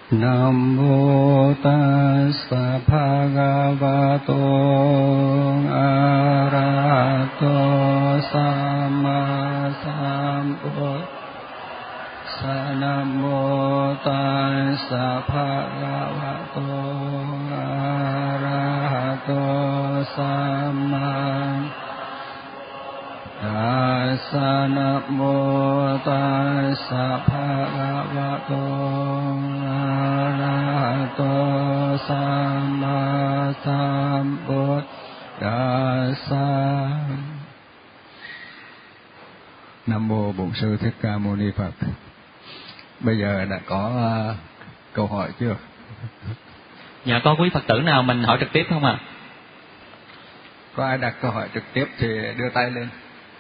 Nam mô tassa bhagavato arahato samma sambuddhassa. Nam mô tassa bhagavato arahato samma tassa. Nam mô tassa bhagavato arahato samma sambuddhassa. Nam mô Bổn Sư Thích Ca Mâu Ni Phật. Bây giờ đã có câu hỏi chưa? Dạ, có quý Phật tử nào mình hỏi trực tiếp không ạ? Có ai đặt câu hỏi trực tiếp thì đưa tay lên.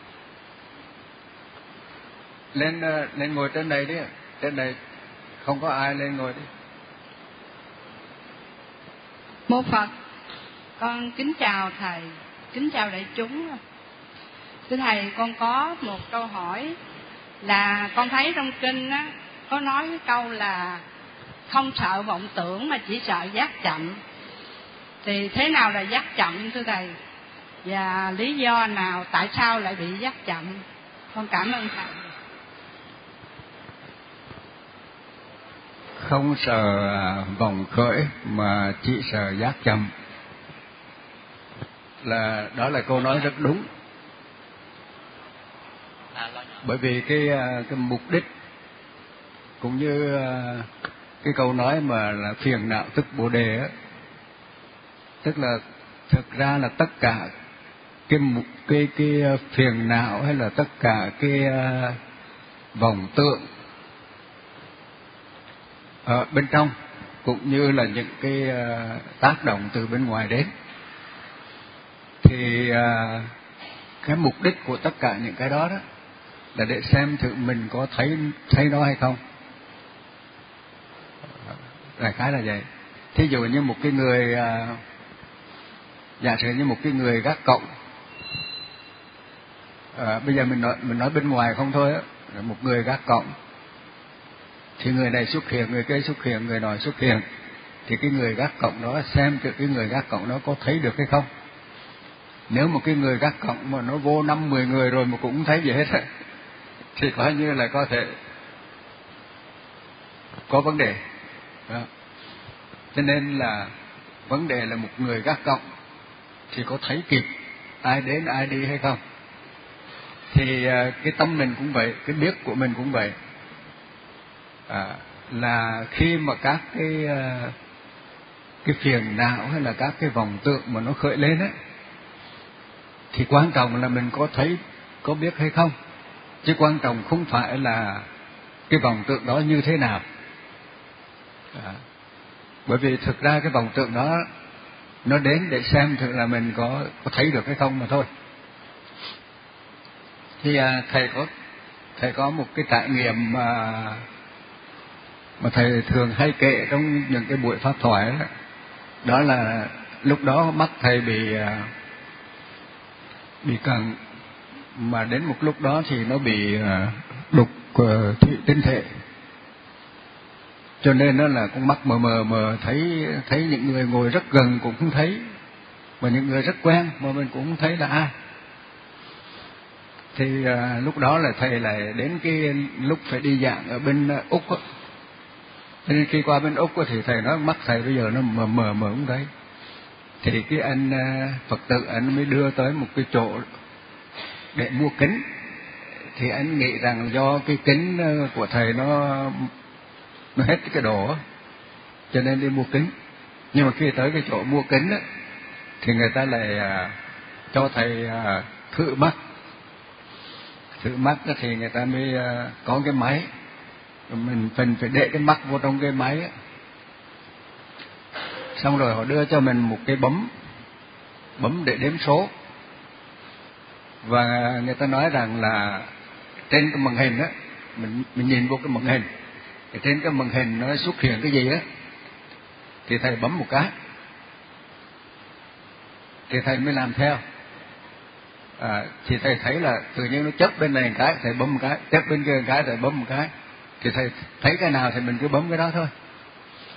Lên ngồi trên này đi, trên này không có ai, lên ngồi đi. Mô Phật, con kính chào thầy, kính chào đại chúng. Thưa thầy, con có một câu hỏi là con thấy trong kinh á có nói cái câu là không sợ vọng tưởng mà chỉ sợ giác chậm. Thì thế nào là giác chậm thưa thầy? Và lý do nào tại sao lại bị giác chậm? Con cảm ơn thầy. Không sợ vọng khởi mà chỉ sợ giác chậm, đó là câu nói rất đúng. Bởi vì cái mục đích cũng như cái câu nói mà là phiền não tức bồ đề á, tức là thực ra là tất cả cái phiền não hay là tất cả cái vọng tượng ở bên trong cũng như là những cái tác động từ bên ngoài đến, thì cái mục đích của tất cả những cái đó là để xem thử mình có thấy nó hay không. Đại khái là vậy. Thí dụ như một cái người, giả sử như một cái người gác cổng, bây giờ mình nói bên ngoài không thôi á, một người gác cổng thì người này xuất hiện, người kia xuất hiện, người nọ xuất hiện, thì cái người gác cổng đó xem thử cái người gác cổng đó có thấy được hay không. Nếu một cái người gác cổng mà nó vô 5-10 người rồi mà cũng không thấy gì hết á, thì coi như là có thể có vấn đề đó. Cho nên là vấn đề là một người gác cổng thì có thấy kịp ai đến ai đi hay không. Thì cái tâm mình cũng vậy, cái biết của mình cũng vậy, là khi mà các cái phiền não hay là các cái vọng tượng mà nó khởi lên á, thì quan trọng là mình có thấy, có biết hay không, chứ quan trọng không phải là cái vọng tượng đó như thế nào. Bởi vì thực ra cái vọng tượng đó nó đến để xem thử là mình có thấy được hay không mà thôi. Thì thầy có một cái trải nghiệm mà thầy thường hay kể trong những cái buổi pháp thoại đó, đó là lúc đó mắt thầy bị cận, mà đến một lúc đó thì nó bị đục thủy tinh thể, cho nên nó là con mắt mờ thấy những người ngồi rất gần cũng không thấy, mà những người rất quen mà mình cũng không thấy là ai. Thì lúc đó là thầy lại đến cái lúc phải đi giảng ở bên Úc á, cho nên khi qua bên Úc á, thì thầy nói mắt thầy bây giờ nó mờ không thấy. Thì cái anh Phật tử anh mới đưa tới một cái chỗ để mua kính, thì anh nghĩ rằng do cái kính của thầy nó hết cái đồ, cho nên đi mua kính. Nhưng mà khi tới cái chỗ mua kính á, thì người ta lại cho thầy thử mắt thì người ta mới có cái máy, mình phải để cái mắt vô trong cái máy á. Xong rồi họ đưa cho mình một cái bấm để đếm số, và người ta nói rằng là trên cái màn hình á, mình nhìn vô cái màn hình, thì trên cái màn hình nó xuất hiện cái gì á, thì thầy bấm một cái thì thầy mới làm theo. Thì thầy thấy là tự nhiên nó chớp bên này một cái, thầy bấm một cái, chớp bên kia một cái, thầy bấm một cái, thì thầy thấy cái nào thì mình cứ bấm cái đó thôi.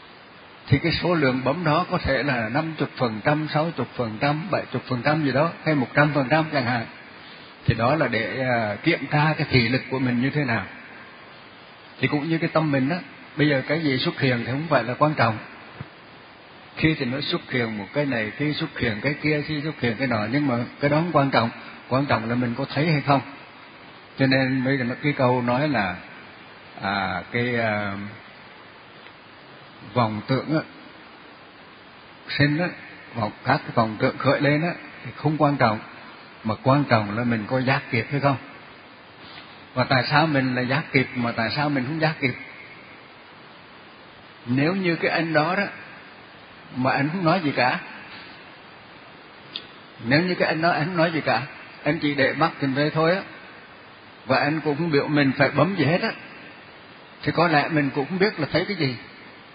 thì cái số lượng bấm đó có thể là 50%, 60%, 70% gì đó, hay 100% chẳng hạn. Thì đó là để kiểm tra cái thị lực của mình như thế nào. Thì cũng như cái tâm mình đó, bây giờ cái gì xuất hiện thì không phải là quan trọng. Khi thì nó xuất hiện một cái này, khi xuất hiện cái kia, khi xuất hiện cái nọ, nhưng mà cái đó không quan trọng. Quan trọng là mình có thấy hay không. Cho nên bây giờ cái câu nói là vọng tưởng á, sinh á, các cái vọng tưởng khởi lên á thì không quan trọng, mà quan trọng là mình có giác kịp hay không. Và tại sao mình là giác kịp mà tại sao mình không giác kịp? Nếu như cái anh đó đó mà anh không nói gì cả, nếu như cái anh đó anh không nói gì cả, anh chỉ để mắt trên đây thôi á, và anh cũng không biểu mình phải bấm gì hết á, thì có lẽ mình cũng không biết là thấy cái gì.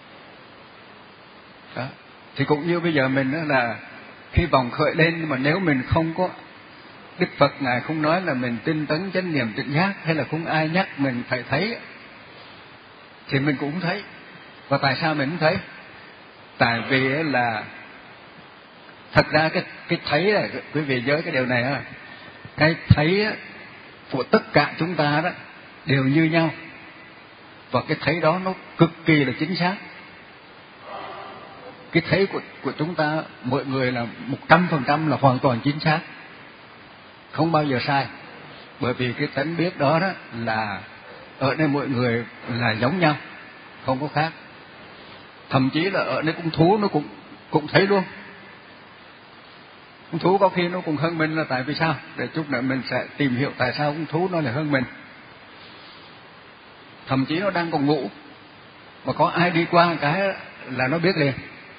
Đó. Thì cũng như bây giờ mình đó là khi vọng khởi lên, mà nếu mình không có, Đức Phật Ngài không nói là mình tinh tấn chánh niệm tỉnh giác, hay là không ai nhắc mình phải thấy, thì mình cũng không thấy. Và tại sao mình không thấy? Tại vì là thật ra cái thấy là, quý vị nhớ cái điều này á, cái thấy của tất cả chúng ta đó đều như nhau, và cái thấy đó nó cực kỳ là chính xác. Cái thấy của chúng ta mọi người là 100% là hoàn toàn chính xác, không bao giờ sai. Bởi vì cái tánh biết đó đó là ở đây mọi người là giống nhau, không có khác. Thậm chí là ở đây con thú nó cũng thấy luôn. Con thú có khi nó cũng hơn mình, là tại vì sao? Để chút nữa mình sẽ tìm hiểu tại sao con thú nó lại hơn mình. Thậm chí nó đang còn ngủ, mà có ai đi qua cái là nó biết liền.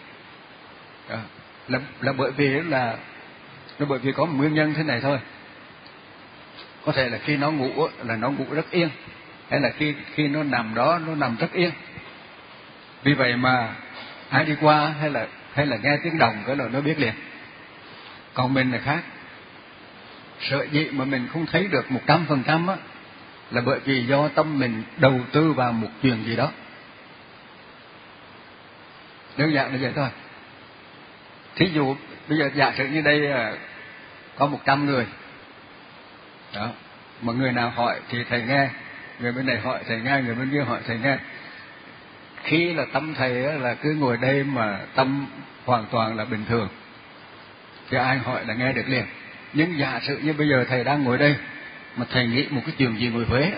Là bởi vì có một nguyên nhân thế này thôi. Có thể là khi nó ngủ là nó ngủ rất yên, hay là khi nó nằm đó nó nằm rất yên. Vì vậy mà ai đi qua hay là nghe tiếng động cái là nó biết liền. Còn mình là khác. Sợ dĩ mà mình không thấy được 100% á, là bởi vì do tâm mình đầu tư vào một chuyện gì đó. Đơn giản là vậy thôi. Thí dụ bây giờ giả sử như đây có 100 người đó, mà người nào hỏi thì thầy nghe, người bên này hỏi thầy nghe, người bên kia hỏi thầy nghe. Khi là tâm thầy là cứ ngồi đây mà tâm hoàn toàn là bình thường, thì ai hỏi là nghe được liền. Nhưng giả sử như bây giờ thầy đang ngồi đây mà thầy nghĩ một cái chuyện gì người Huế,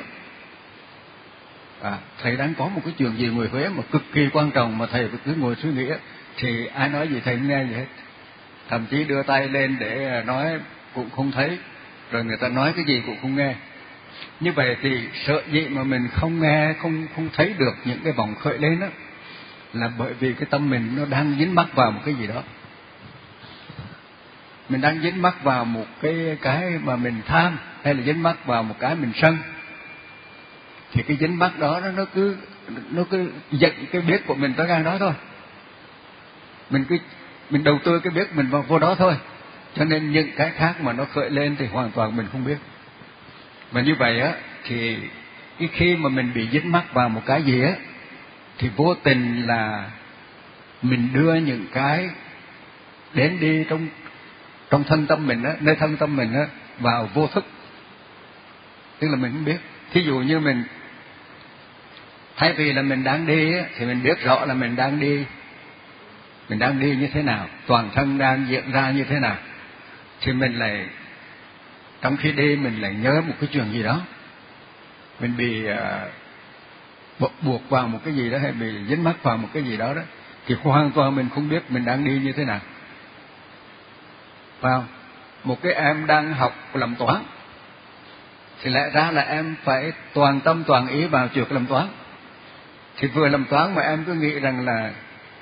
thầy đang có một cái chuyện gì người Huế mà cực kỳ quan trọng, mà thầy cứ ngồi suy nghĩ, thì ai nói gì thầy không nghe gì hết. Thậm chí đưa tay lên để nói cũng không thấy, rồi người ta nói cái gì cũng không nghe. Như vậy thì sợ gì mà mình không nghe, không thấy được những cái vọng khởi lên đó, là bởi vì cái tâm mình nó đang dính mắc vào một cái gì đó. Mình đang dính mắc vào một cái mà mình tham, hay là dính mắc vào một cái mình sân. Thì cái dính mắc đó nó cứ dẫn cái biết của mình tới ngang đó thôi. Mình đầu tư cái biết mình vào vô đó thôi. Cho nên những cái khác mà nó khởi lên thì hoàn toàn mình không biết. Mà như vậy á, thì khi mà mình bị dính mắc vào một cái gì á, thì vô tình là mình đưa những cái đến đi trong thân tâm mình á, nơi thân tâm mình á, vào vô thức. Tức là mình không biết. Thí dụ như mình thay vì là mình đang đi á, thì mình biết rõ là mình đang đi như thế nào, toàn thân đang diễn ra như thế nào, thì mình lại trong khi đi mình lại nhớ một cái chuyện gì đó, mình bị buộc vào một cái gì đó, hay bị dính mắc vào một cái gì đó đó, thì hoàn toàn mình không biết mình đang đi như thế nào. Phải không? Một cái em đang học làm toán, thì lẽ ra là em phải toàn tâm toàn ý vào chuyện làm toán. Thì vừa làm toán mà em cứ nghĩ rằng là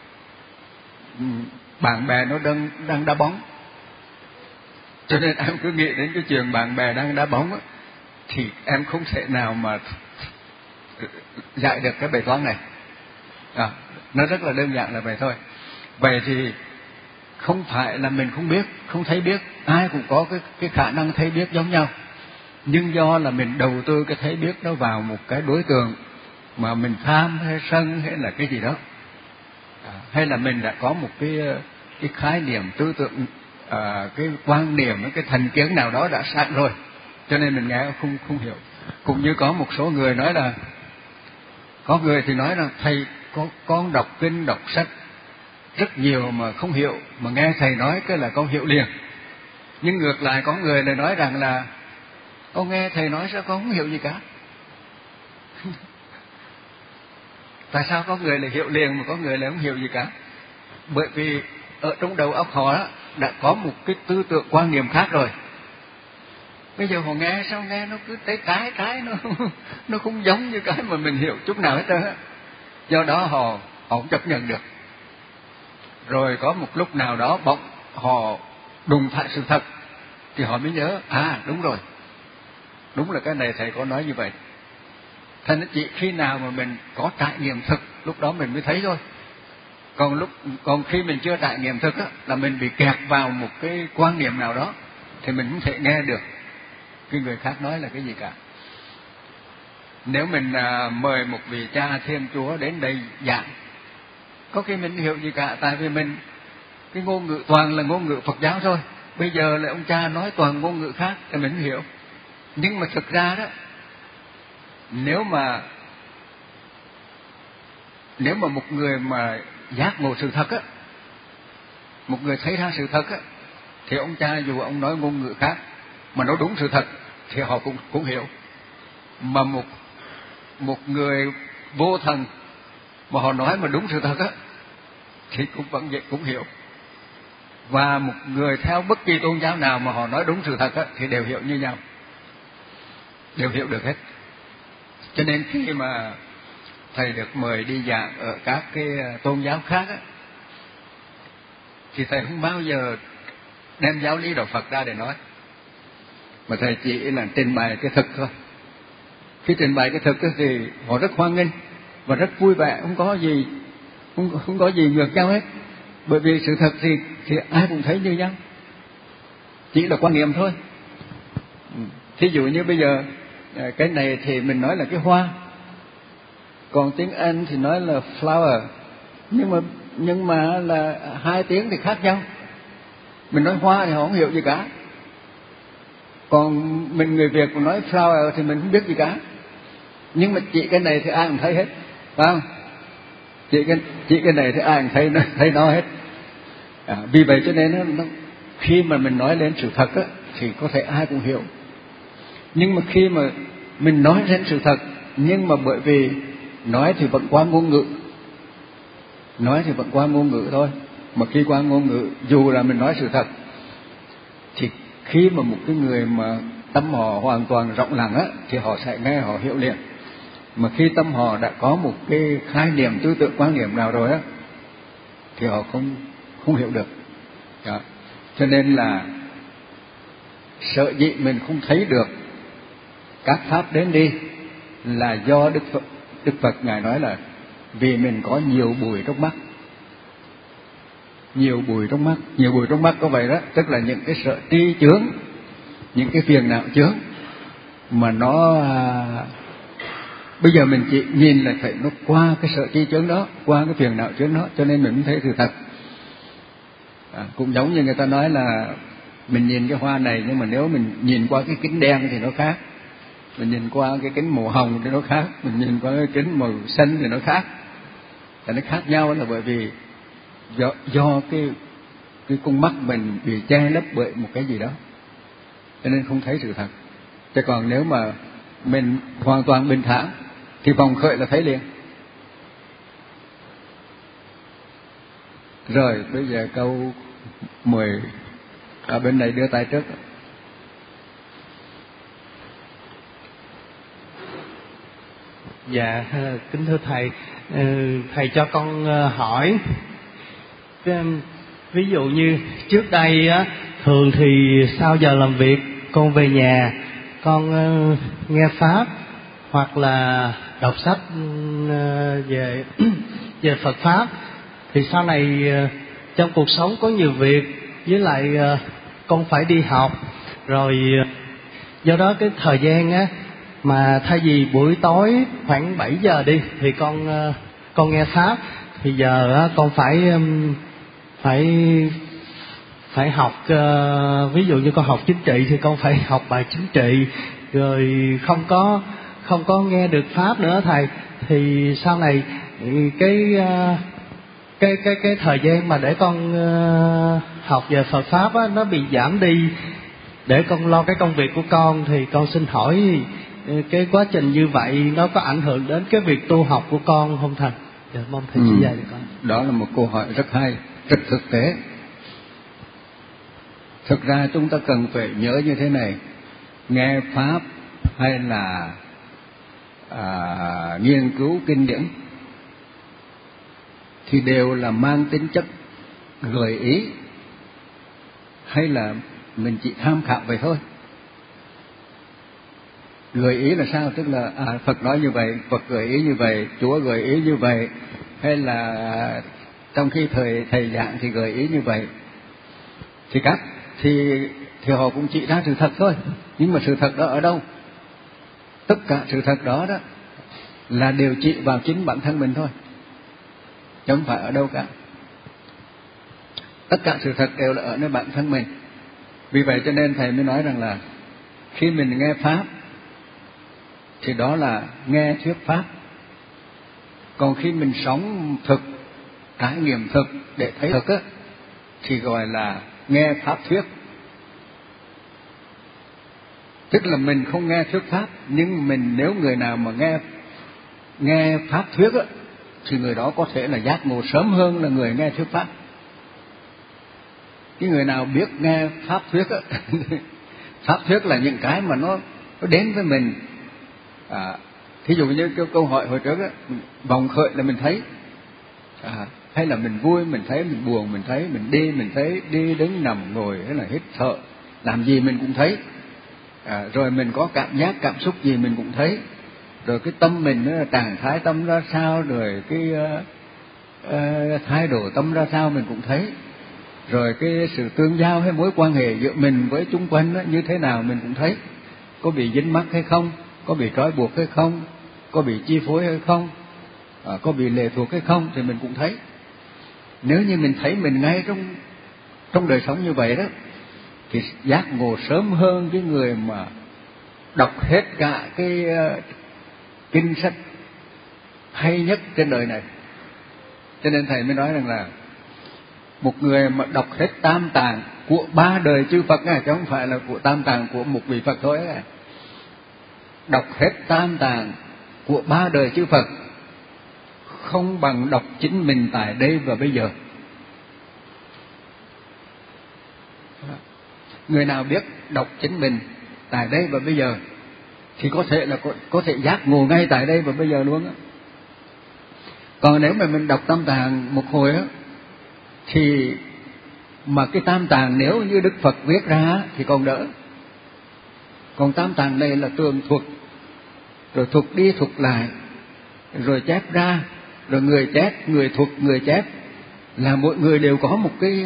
bạn bè nó đang đá bóng, cho nên em cứ nghĩ đến cái chuyện bạn bè đang đá bóng á, thì em không thể nào mà giải được cái bài toán này. Nó rất là đơn giản là vậy thôi. Vậy thì không phải là mình không biết, không thấy biết, ai cũng có cái khả năng thấy biết giống nhau. Nhưng do là mình đầu tư cái thấy biết nó vào một cái đối tượng mà mình tham hay sân hay là cái gì đó, hay là mình đã có một cái khái niệm tư tưởng, cái quan niệm, cái thành kiến nào đó đã sẵn rồi, cho nên mình nghe không hiểu. Cũng như có một số người nói là, có người thì nói là thầy con đọc kinh đọc sách rất nhiều mà không hiểu, mà nghe thầy nói cái là con hiểu liền. Nhưng ngược lại có người lại nói rằng là con nghe thầy nói sao con không hiểu gì cả. Tại sao có người lại hiểu liền mà có người lại không hiểu gì cả? Bởi vì ở trong đầu óc họ đó, đã có một cái tư tưởng quan niệm khác rồi. Bây giờ họ nghe sao nghe nó cứ cái nó không giống như cái mà mình hiểu chút nào hết trơn á. Do đó họ không chấp nhận được. Rồi có một lúc nào đó bỗng họ đùng phải sự thật thì họ mới nhớ, đúng rồi, đúng là cái này thầy có nói như vậy. Thành chỉ khi nào mà mình có trải nghiệm thực, lúc đó mình mới thấy thôi. Còn khi mình chưa trải nghiệm thực á, là mình bị kẹt vào một cái quan niệm nào đó thì mình không thể nghe được cái người khác nói là cái gì cả. Nếu mình mời một vị cha Thiên Chúa đến đây giảng, có khi mình hiểu gì cả, tại vì mình cái ngôn ngữ toàn là ngôn ngữ Phật giáo thôi. Bây giờ lại ông cha nói toàn ngôn ngữ khác thì mình hiểu. Nhưng mà thực ra đó, nếu mà một người mà giác ngộ sự thật á, một người thấy ra sự thật á, thì ông cha dù ông nói ngôn ngữ khác mà nó đúng sự thật thì họ cũng hiểu. Mà một người vô thần mà họ nói mà đúng sự thật á thì cũng hiểu. Và một người theo bất kỳ tôn giáo nào mà họ nói đúng sự thật á thì đều hiểu như nhau, đều hiểu được hết. Cho nên khi mà thầy được mời đi giảng ở các cái tôn giáo khác á, thì thầy không bao giờ đem giáo lý đạo Phật ra để nói, mà thầy chỉ là trình bày cái thực thôi. Khi trình bày cái thực thì họ rất hoan nghênh và rất vui vẻ, không có gì ngược nhau hết. Bởi vì sự thật thì ai cũng thấy như nhau, chỉ là quan niệm thôi. Thí dụ như bây giờ cái này thì mình nói là cái hoa, còn tiếng Anh thì nói là flower, nhưng mà là hai tiếng thì khác nhau. Mình nói hoa thì họ không hiểu gì cả, còn mình người Việt mà nói flower thì mình không biết gì cả. Nhưng mà chỉ cái này thì ai cũng thấy hết, phải không? Chỉ cái này thì ai cũng thấy nó hết. Vì vậy cho nên nó khi mà mình nói lên sự thật á, thì có thể ai cũng hiểu. Nhưng mà khi mà mình nói lên sự thật, nhưng mà bởi vì nói thì vẫn qua ngôn ngữ thôi. Mà khi qua ngôn ngữ, dù là mình nói sự thật, thì khi mà một cái người mà tâm họ hoàn toàn rộng lặng á, thì họ sẽ nghe, họ hiểu liền. Mà khi tâm họ đã có một cái khái niệm, tư tưởng, quan niệm nào rồi á, thì họ không hiểu được. Đó. Cho nên là sợ dĩ mình không thấy được các pháp đến đi là do Đức Phật Ngài nói là vì mình có nhiều bụi trong mắt. Nhiều bụi trong mắt có vậy đó, tức là những cái sợ tri chướng, những cái phiền não chướng mà nó bây giờ mình chỉ nhìn là phải nó qua cái sợ tri chướng đó, qua cái phiền não chướng đó, cho nên mình mới thấy sự thật. Cũng giống như người ta nói là mình nhìn cái hoa này, nhưng mà nếu mình nhìn qua cái kính đen thì nó khác, mình nhìn qua cái kính màu hồng thì nó khác, mình nhìn qua cái kính màu xanh thì nó khác. Thì nó khác nhau là bởi vì do cái con mắt mình bị che lấp bởi một cái gì đó, cho nên không thấy sự thật. Chứ còn nếu mà mình hoàn toàn bình thản thì vòng khởi là thấy liền. Rồi bây giờ câu 10, ở bên này đưa tay trước. Dạ, kính thưa thầy, thầy cho con hỏi, ví dụ như trước đây á, thường thì sau giờ làm việc con về nhà con nghe pháp hoặc là đọc sách về Phật pháp, thì sau này trong cuộc sống có nhiều việc, với lại con phải đi học, rồi do đó cái thời gian á, mà thay vì buổi tối khoảng 7 giờ đi thì con nghe pháp, thì giờ á, con phải học, ví dụ như con học chính trị thì con phải học bài chính trị, rồi không có nghe được pháp nữa thầy, thì sau này cái thời gian mà để con học về Phật pháp á, nó bị giảm đi để con lo cái công việc của con, thì con xin hỏi cái quá trình như vậy nó có ảnh hưởng đến cái việc tu học của con không thầy? Dạ, mong thầy chỉ dạy được con. Đó là một câu hỏi rất hay, rất thực tế. Thực ra chúng ta cần phải nhớ như thế này: nghe pháp hay là nghiên cứu kinh điển thì đều là mang tính chất gợi ý, hay là mình chỉ tham khảo vậy thôi. Gợi ý là sao? Tức là Phật nói như vậy, Phật gợi ý như vậy, Chúa gợi ý như vậy, hay là trong khi thầy giảng thì gợi ý như vậy. Thì họ cũng chỉ ra sự thật thôi. Nhưng mà sự thật đó ở đâu? Tất cả sự thật đó là đều chỉ vào chính bản thân mình thôi, chứ không phải ở đâu cả. Tất cả sự thật đều là ở nơi bản thân mình. Vì vậy cho nên thầy mới nói rằng là khi mình nghe pháp thì đó là nghe thuyết pháp. Còn khi mình sống thực, trải nghiệm thực để thấy thực á, thì gọi là nghe pháp thuyết. Tức là mình không nghe thuyết pháp, nhưng nếu người nào mà nghe pháp thuyết á, thì người đó có thể là giác ngộ sớm hơn là người nghe thuyết pháp. Cái người nào biết nghe pháp thuyết á, pháp thuyết là những cái mà nó đến với mình. Thí dụ như câu hỏi hồi trước á, vòng khởi là mình thấy, hay là mình vui mình thấy, mình buồn mình thấy, mình đi mình thấy, đi đứng nằm ngồi hay là hít thở, làm gì mình cũng thấy. Rồi mình có cảm giác cảm xúc gì mình cũng thấy. Rồi cái tâm mình nó trạng thái tâm ra sao, rồi cái thái độ tâm ra sao mình cũng thấy. Rồi cái sự tương giao hay mối quan hệ giữa mình với chung quanh đó, như thế nào mình cũng thấy. Có bị dính mắc hay không, có bị trói buộc hay không, có bị chi phối hay không, có bị lệ thuộc hay không, thì mình cũng thấy. Nếu như mình thấy mình ngay trong đời sống như vậy đó, thì giác ngộ sớm hơn cái người mà đọc hết cả cái kinh sách hay nhất trên đời này. Cho nên thầy mới nói rằng là một người mà đọc hết tam tạng của 3 đời chư Phật này, chứ không phải là của tam tạng của một vị Phật thôi ấy. Đọc hết tam tạng của 3 đời chư Phật không bằng đọc chính mình tại đây và bây giờ. Người nào biết đọc chính mình tại đây và bây giờ thì có thể giác ngộ ngay tại đây và bây giờ luôn á. Còn nếu mà mình đọc tam tạng một hồi á, thì mà cái tam tạng nếu như Đức Phật viết ra thì còn đỡ. Còn tam tạng này là tường thuật, rồi thuật đi thuật lại, rồi chép ra, rồi người chép, người thuật, người chép, là mỗi người đều có một cái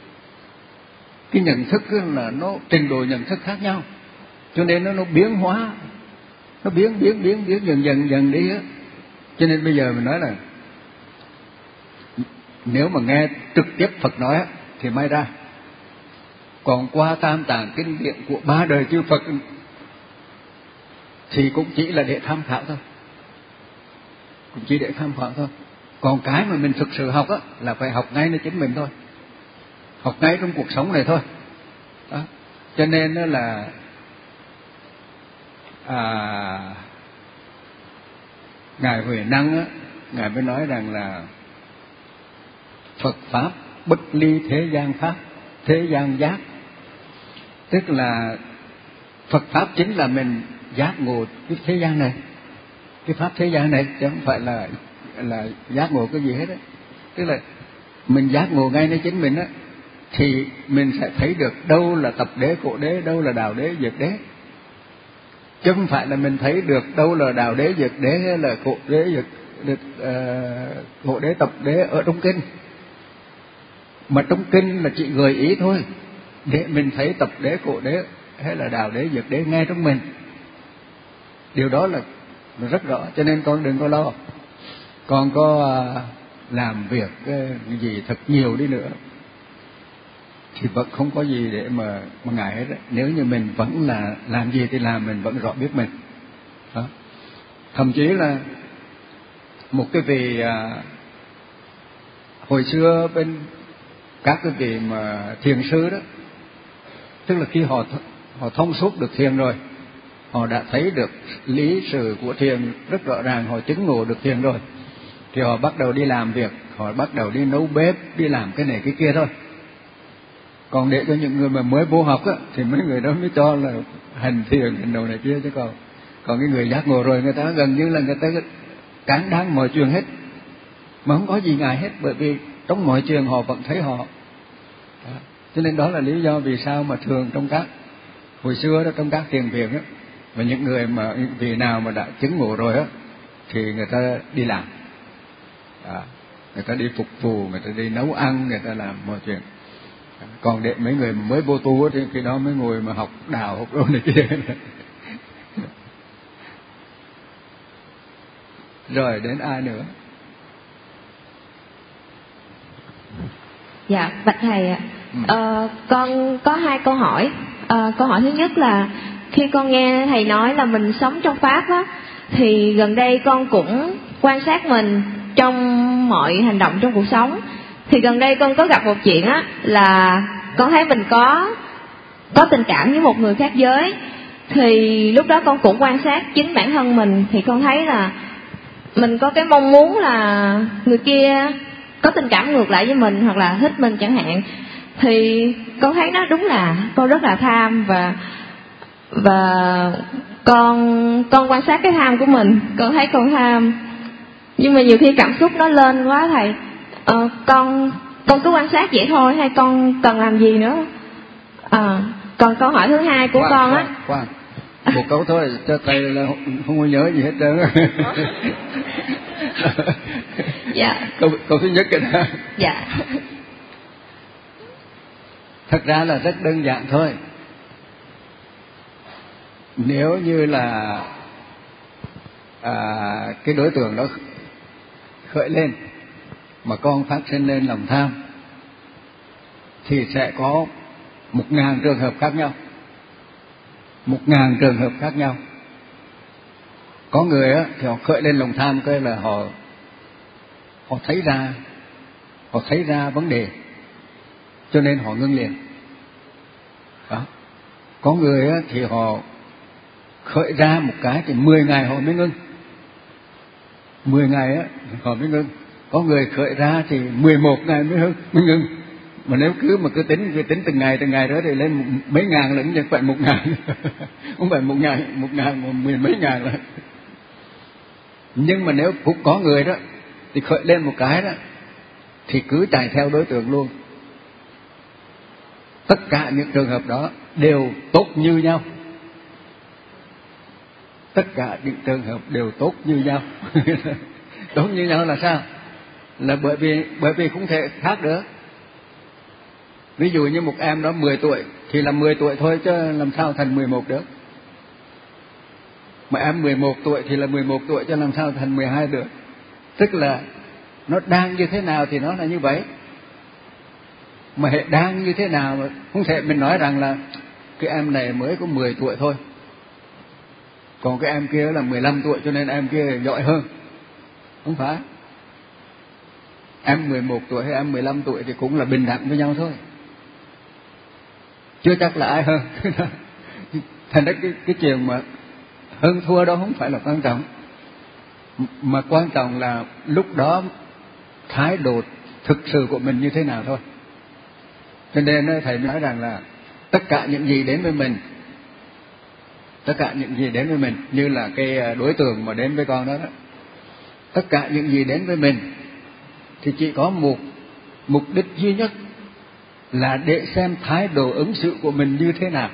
nhận thức, là nó trình độ nhận thức khác nhau, cho nên nó biến hóa, nó biến dần đi á. Cho nên bây giờ mình nói là nếu mà nghe trực tiếp Phật nói thì may ra. Còn qua tam tạng kinh điển của 3 đời chư Phật thì cũng chỉ là để tham khảo thôi, cũng chỉ để tham khảo thôi. Còn cái mà mình thực sự học á là phải học ngay nơi chính mình thôi, học ngay trong cuộc sống này thôi đó. Cho nên đó là Ngài Huệ Năng á, Ngài mới nói rằng là Phật pháp bất ly thế gian pháp, thế gian giác. Tức là Phật pháp chính là mình giác ngộ cái thế gian này, cái pháp thế gian này, chứ không phải là giác ngộ cái gì hết á. Tức là mình giác ngộ ngay nơi chính mình á, thì mình sẽ thấy được đâu là tập đế khổ đế, đâu là đạo đế diệt đế. Chứ không phải là mình thấy được đâu là đạo đế diệt đế hay là khổ đế diệt khổ đế tập đế ở trong kinh. Mà trong kinh là chỉ gợi ý thôi, để mình thấy tập đế khổ đế hay là đạo đế diệt đế ngay trong mình. Điều đó là rất rõ, cho nên con đừng có lo. Con có làm việc cái gì thật nhiều đi nữa thì vẫn không có gì để mà ngại hết. Nếu như mình vẫn là làm gì thì làm, mình vẫn rõ biết mình đó. Thậm chí là một cái vị hồi xưa bên các cái vị mà thiền sư đó, tức là khi họ thông suốt được thiền rồi, họ đã thấy được lý sự của thiền rất rõ ràng, họ chứng ngộ được thiền rồi, thì họ bắt đầu đi làm việc, họ bắt đầu đi nấu bếp, đi làm cái này cái kia thôi. Còn để cho những người mà mới vô học á, thì mấy người đó mới cho là hành thiền, hành đồ này kia, chứ còn cái người giác ngộ rồi, người ta gần như là người ta cán đáng mọi chuyện hết, mà không có gì ngại hết, bởi vì trong mọi chuyện họ vẫn thấy họ. Đó. Cho nên đó là lý do vì sao mà thường trong các hồi xưa đó, trong các thiền viện á, và những người mà vì nào mà đã chứng ngộ rồi á, thì người ta đi làm. Đó. Người ta đi phục vụ, người ta đi nấu ăn, người ta làm mọi chuyện. Còn để mấy người mới vô tu thì khi đó mới ngồi mà học đạo, học đồ này kia. Rồi đến ai nữa? Dạ, bạch thầy ạ. Con có 2 câu hỏi. Câu hỏi thứ nhất là khi con nghe thầy nói là mình sống trong pháp á, thì gần đây con cũng quan sát mình trong mọi hành động trong cuộc sống. Thì gần đây con có gặp một chuyện á, là con thấy mình có tình cảm với một người khác giới. Thì lúc đó con cũng quan sát chính bản thân mình, thì con thấy là mình có cái mong muốn là người kia có tình cảm ngược lại với mình, hoặc là thích mình chẳng hạn. Thì con thấy nó đúng là con rất là tham, và con quan sát cái tham của mình, con thấy con tham. Nhưng mà nhiều khi cảm xúc nó lên quá thầy, con cứ quan sát vậy thôi, hay con cần làm gì nữa? Còn câu hỏi thứ 2 của con á, một câu thôi cho thầy là không có nhớ gì hết trơn. Dạ. Câu thứ nhất cái đó. Dạ. Thật ra là rất đơn giản thôi. Nếu như là cái đối tượng đó khởi lên mà con phát sinh lên lòng tham, thì sẽ có 1000 trường hợp khác nhau. 1000 trường hợp khác nhau. Có người á thì họ khởi lên lòng tham cái là họ thấy ra vấn đề, cho nên họ ngưng liền. Đó. Có người á thì họ khởi ra một cái thì 10 ngày họ mới ngưng. 10 ngày á họ mới ngưng. Có người khởi ra thì 11 ngày mới ngưng. Mà nếu cứ tính từng ngày đó thì lên mấy ngàn lần, chứ phải 1000. Không phải 1000 mà 10 mấy ngàn lần. Nhưng mà nếu cũng có người đó thì khởi lên một cái đó thì cứ chạy theo đối tượng luôn. Tất cả những trường hợp đó đều tốt như nhau. Tất cả những trường hợp đều tốt như nhau. Tốt như nhau là sao? Là bởi vì không thể khác được. Ví dụ như một em đó 10 tuổi thì là 10 tuổi thôi, chứ làm sao thành 11 được. Mà em 11 tuổi thì là 11 tuổi, chứ làm sao thành 12 được. Tức là nó đang như thế nào thì nó là như vậy. Mà hệ đang như thế nào mà không thể mình nói rằng là cái em này mới có 10 tuổi thôi, còn cái em kia là 15 tuổi cho nên em kia giỏi hơn. Không phải. Em 11 tuổi hay em 15 tuổi thì cũng là bình đẳng với nhau thôi, chưa chắc là ai hơn. Thành ra cái chuyện mà hơn thua đó không phải là quan trọng, mà quan trọng là lúc đó thái độ thực sự của mình như thế nào thôi. Cho nên thầy nói rằng là tất cả những gì đến với mình, như là cái đối tượng mà đến với con đó, tất cả những gì đến với mình thì chỉ có một mục đích duy nhất, là để xem thái độ ứng xử của mình như thế nào.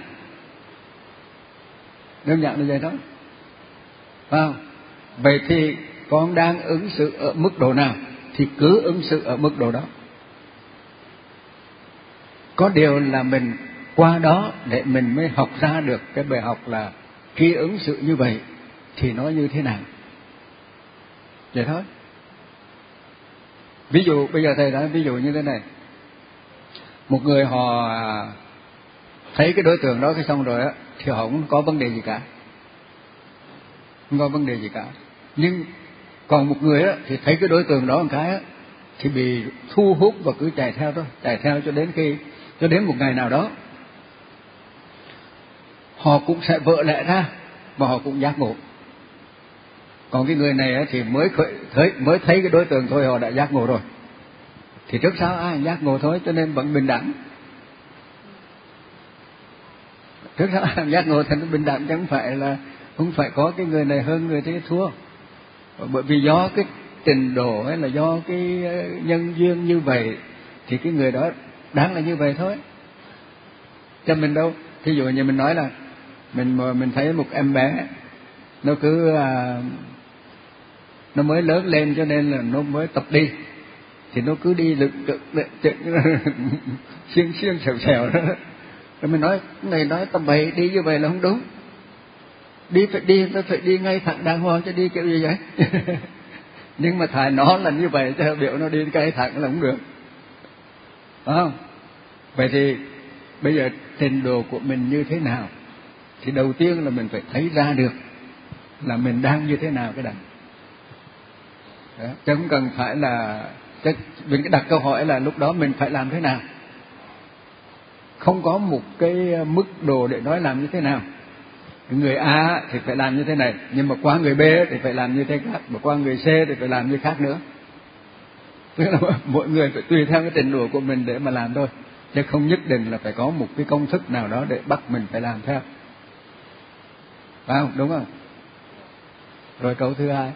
Đơn giản là vậy đó. Phải không? Vậy thì con đang ứng xử ở mức độ nào thì cứ ứng xử ở mức độ đó. Có điều là mình qua đó để mình mới học ra được cái bài học là khi ứng xử như vậy thì nó như thế nào. Vậy thôi. Ví dụ bây giờ thầy nói ví dụ như thế này, một người họ thấy cái đối tượng đó cái xong rồi á thì họ không có vấn đề gì cả, không có vấn đề gì cả. Nhưng còn một người á thì thấy cái đối tượng đó một cái á thì bị thu hút và cứ chạy theo thôi, chạy theo cho đến một ngày nào đó họ cũng sẽ vỡ lẽ ra và họ cũng giác ngộ. Còn cái người này á thì mới thấy cái đối tượng thôi họ đã giác ngộ rồi. Thì trước sau ai giác ngộ thôi, cho nên vẫn bình đẳng. Trước sau ai giác ngộ thì nó bình đẳng, chứ không phải có cái người này hơn người thế thua. Bởi vì do cái trình độ hay là do cái nhân duyên như vậy thì cái người đó đáng là như vậy thôi. Cho mình đâu. Thí dụ như mình nói là mình thấy một em bé nó cứ nó mới lớn lên cho nên là nó mới tập đi, thì nó cứ đi xiên xèo đó. Rồi mình nói này nói tầm bậy, đi như vậy là không đúng. Nó phải đi ngay thẳng đàng hoàng, chứ đi kiểu gì vậy? Nhưng mà thà nó là như vậy, chứ biểu nó đi ngay thẳng là không được. Phải không? Vậy thì bây giờ trình độ của mình như thế nào? Thì đầu tiên là mình phải thấy ra được là mình đang như thế nào cái đằng. Chứ không cần phải là mình cái đặt câu hỏi là lúc đó mình phải làm thế nào. Không có một cái mức độ để nói làm như thế nào. Người A thì phải làm như thế này, nhưng mà qua người B thì phải làm như thế khác, mà qua người C thì phải làm như khác nữa. Tức là mỗi người phải tùy theo cái trình độ của mình để mà làm thôi, chứ không nhất định là phải có một cái công thức nào đó để bắt mình phải làm theo. Phải không? Đúng không? Rồi câu thứ hai.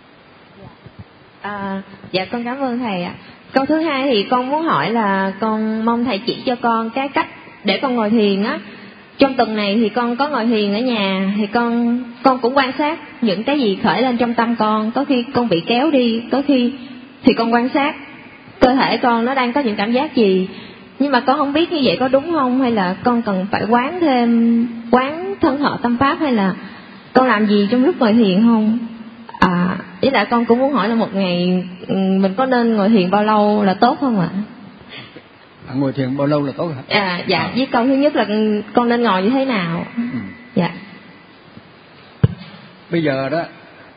Dạ con cảm ơn thầy ạ. Câu thứ hai thì con muốn hỏi là con mong thầy chỉ cho con cái cách để con ngồi thiền á. Trong tuần này thì con có ngồi thiền ở nhà, thì con cũng quan sát những cái gì khởi lên trong tâm con. Có khi con bị kéo đi, có khi thì con quan sát cơ thể con nó đang có những cảm giác gì. Nhưng mà con không biết như vậy có đúng không, hay là con cần phải quán thân thọ tâm pháp, hay là con làm gì trong lúc ngồi thiền không? Với lại con cũng muốn hỏi là một ngày mình có nên ngồi thiền bao lâu là tốt không ạ? Ngồi thiền bao lâu là tốt hả? Dạ, với câu thứ nhất là con nên ngồi như thế nào? Dạ. Bây giờ đó